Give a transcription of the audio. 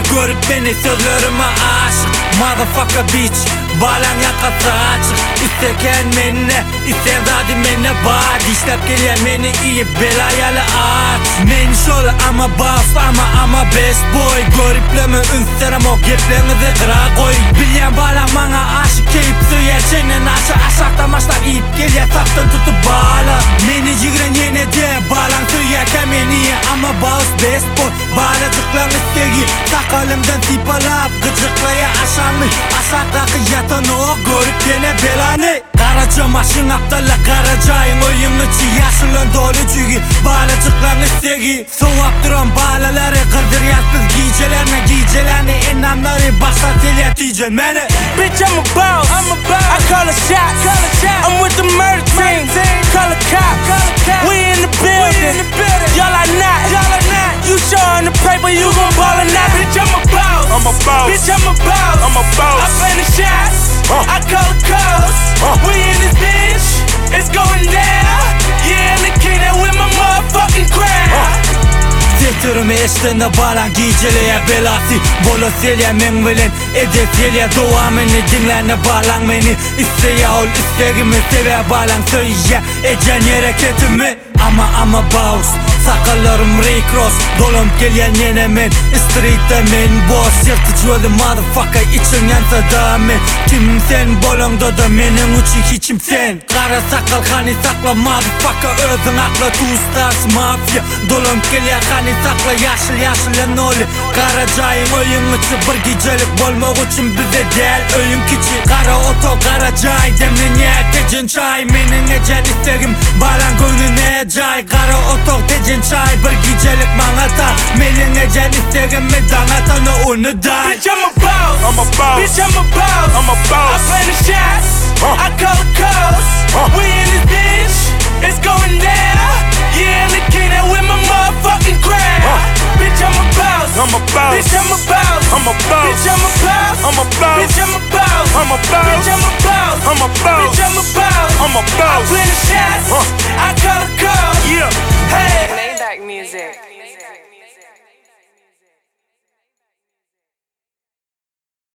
görüp beni sözlerime aşık. Motherfucker bitch, balan yakası açık. İsterken menine, ister zaten menine bak. İşlep geliyor meni iyi belayalı aç. Men şöyle ama boss ama best boy. Görüpleme ünserim o geplerinizi kıra koy. Bilyen balan bana aşık, keyip suya çenen aşağıdan başlar iyip geliyor saptan tutup bağla. Meni jigren yine de balan suya kemeniye. Ama boss best boy, bağladıklarını istegi. Sakalımdan tipalap gıcıklaya aşanlı. Aşağıdaki yatan o görüp yine belanı. Karaca maşın aptalla karacayın oyun içi yaşılan dolu çünkü bağlacıklarını istegi. Soğuk duran bağlaları kırdır yazsız giycelerine enamları başlat el diyeceksin beni. Bitch, I'm a boss. I call a shot. I'm with the murder team. Call a cop. We in the building. Y'all are not. You showing the paper, you gon' ball or not. Bitch, I'm a boss. Bitch, I'm a boss. I play the shots. I call the calls. We in this bitch. It's going down. Yeah, look at that with my motherfucking crowd. Sektörümü eşliğinde balan giyceleye belası. Bolo selye men bilen ede selye doğamını dinlene balan beni. İsteye ol isteğimi seve balan söyle ecen hareketimi. Ama boss, sakallarım Rick Ross. Dolum gelen yine men, street'te men boss. Yırtıcı yolu motherfucker için yansa da men. Kim sen bolongda da menin uçu hiçim sen. Kara sakal hani sakla motherfucker, özün akla two stars mafya. Dolum gelen hani sakla yaşıl noli. Karacayın oyun içi bir gecelik bolmak için bize del oyun kiçi. Kara oto karacay demli niyet ecen çay. Menin ecen isteğim balan gönlüne cay. Kara otok tecen çay bir gecelik manata. Menin ecen isteğimi danatana onu day. Bitch, I'm a boss. Bitch, I'm a boss. I play the shots. I call the calls. We in this bitch. It's going down. Yeah, look at that with my motherfucking crowd. Bitch, I'm a boss. Bitch, I'm a boss. Bitch, I'm a boss. Bitch, I'm a boss. Bitch, I'm a boss. Bitch, I'm a boss. I play the shots. I call the calls. Maybach music.